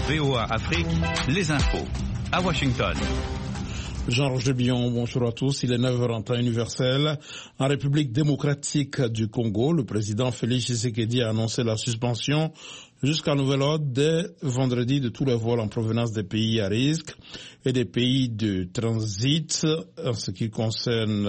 VOA Afrique, les infos. À Washington. Jean-Roch Debillon, bonjour à tous. Il est 9h en temps universel. En République démocratique du Congo, le président Félix Tshisekedi a annoncé la suspension jusqu'à nouvel ordre dès vendredi de tous les vols en provenance des pays à risque et des pays de transit en ce qui concerne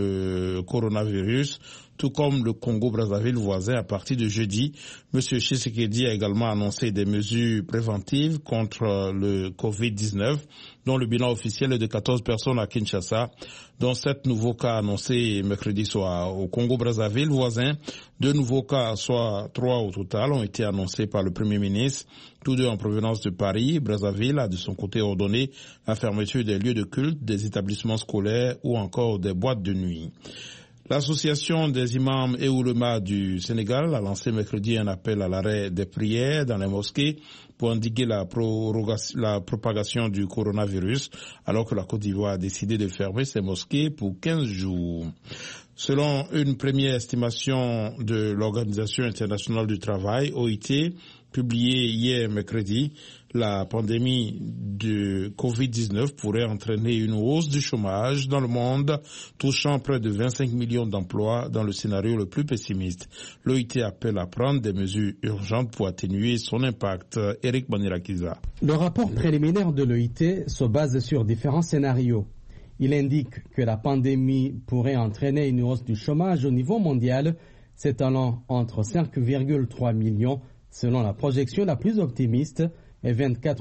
le coronavirus, tout comme le Congo-Brazzaville voisin à partir de jeudi. Monsieur Tshisekedi a également annoncé des mesures préventives contre le Covid-19, dont le bilan officiel est de 14 personnes à Kinshasa, dont 7 nouveaux cas annoncés mercredi soir. Au Congo-Brazzaville voisin, 2 nouveaux cas, soit 3 au total, ont été annoncés par le Premier ministre, tous deux en provenance de Paris. Brazzaville a de son côté ordonné la fermeture des lieux de culte, des établissements scolaires ou encore des boîtes de nuit. L'association des imams et oulémas du Sénégal a lancé mercredi un appel à l'arrêt des prières dans les mosquées pour endiguer la propagation du coronavirus, alors que la Côte d'Ivoire a décidé de fermer ses mosquées pour 15 jours. Selon une première estimation de l'Organisation internationale du travail, OIT, publiée hier mercredi, la pandémie de Covid-19 pourrait entraîner une hausse du chômage dans le monde, touchant près de 25 millions d'emplois dans le scénario le plus pessimiste. L'OIT appelle à prendre des mesures urgentes pour atténuer son impact. Eric Banirakiza. Le rapport préliminaire de l'OIT se base sur différents scénarios. Il indique que la pandémie pourrait entraîner une hausse du chômage au niveau mondial, s'étalant entre 5,3 millions selon la projection la plus optimiste et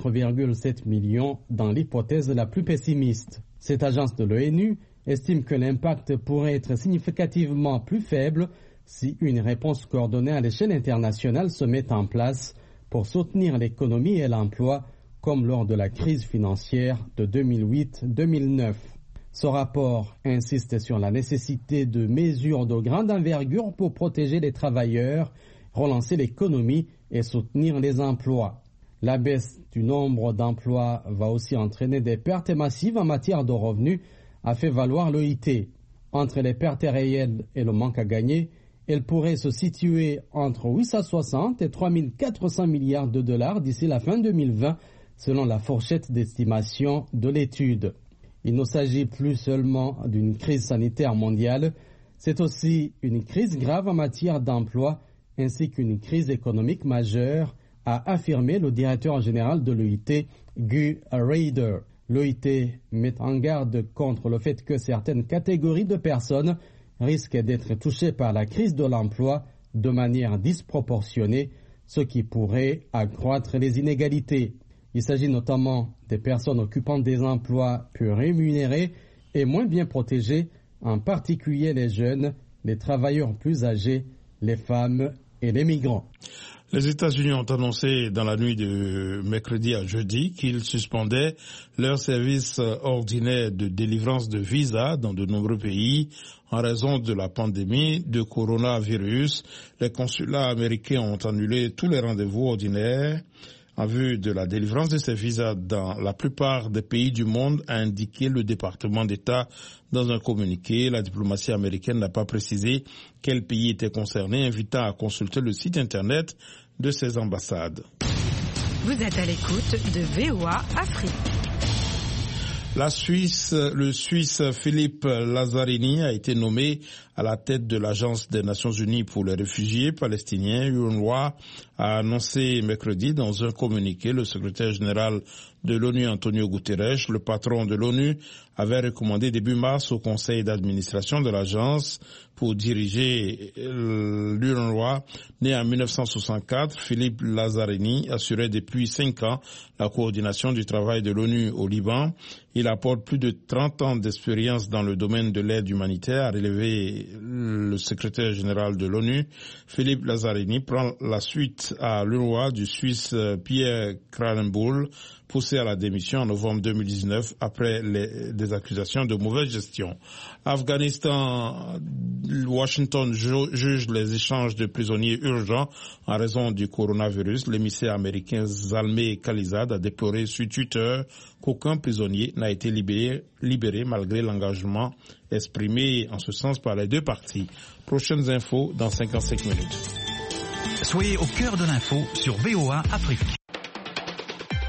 24,7 millions dans l'hypothèse la plus pessimiste. Cette agence de l'ONU estime que l'impact pourrait être significativement plus faible si une réponse coordonnée à l'échelle internationale se met en place pour soutenir l'économie et l'emploi, comme lors de la crise financière de 2008-2009. Ce rapport insiste sur la nécessité de mesures de grande envergure pour protéger les travailleurs, relancer l'économie et soutenir les emplois. La baisse du nombre d'emplois va aussi entraîner des pertes massives en matière de revenus, a fait valoir l'OIT. Entre les pertes réelles et le manque à gagner, elle pourrait se situer entre 860 et 3400 milliards de dollars d'ici la fin 2020, selon la fourchette d'estimation de l'étude. Il ne s'agit plus seulement d'une crise sanitaire mondiale, c'est aussi une crise grave en matière d'emploi ainsi qu'une crise économique majeure, a affirmé le directeur général de l'OIT, Guy Ryder. L'OIT met en garde contre le fait que certaines catégories de personnes risquent d'être touchées par la crise de l'emploi de manière disproportionnée, ce qui pourrait accroître les inégalités. Il s'agit notamment des personnes occupant des emplois peu rémunérés et moins bien protégés, en particulier les jeunes, les travailleurs plus âgés, les femmes et les migrants. Les États-Unis ont annoncé dans la nuit de mercredi à jeudi qu'ils suspendaient leur service ordinaire de délivrance de visas dans de nombreux pays en raison de la pandémie de coronavirus. Les consulats américains ont annulé tous les rendez-vous ordinaires en vue de la délivrance de ces visas dans la plupart des pays du monde, a indiqué le département d'État dans un communiqué. La diplomatie américaine n'a pas précisé quel pays était concerné, invitant à consulter le site internet de ses ambassades. Vous êtes à l'écoute de VOA Afrique. Le Suisse Philippe Lazzarini a été nommé à la tête de l'Agence des Nations Unies pour les réfugiés palestiniens. UNRWA a annoncé mercredi dans un communiqué le secrétaire général de l'ONU, Antonio Guterres. Le patron de l'ONU avait recommandé début mars au conseil d'administration de l'agence pour diriger l'UNRWA. Né en 1964, Philippe Lazzarini assurait depuis 5 ans la coordination du travail de l'ONU au Liban. Il apporte plus de 30 ans d'expérience dans le domaine de l'aide humanitaire, a relevé le secrétaire général de l'ONU. Philippe Lazzarini prend la suite à l'UNRWA du Suisse Pierre Krahenbuhl, poussé à la démission en novembre 2019 après des accusations de mauvaise gestion. Afghanistan, Washington juge les échanges de prisonniers urgents en raison du coronavirus. L'émissaire américain Zalmay Khalilzad a déploré sur Twitter qu'aucun prisonnier n'a été libéré malgré l'engagement exprimé en ce sens par les deux parties. Prochaines infos dans 55 minutes. Soyez au cœur de l'info sur VOA Afrique.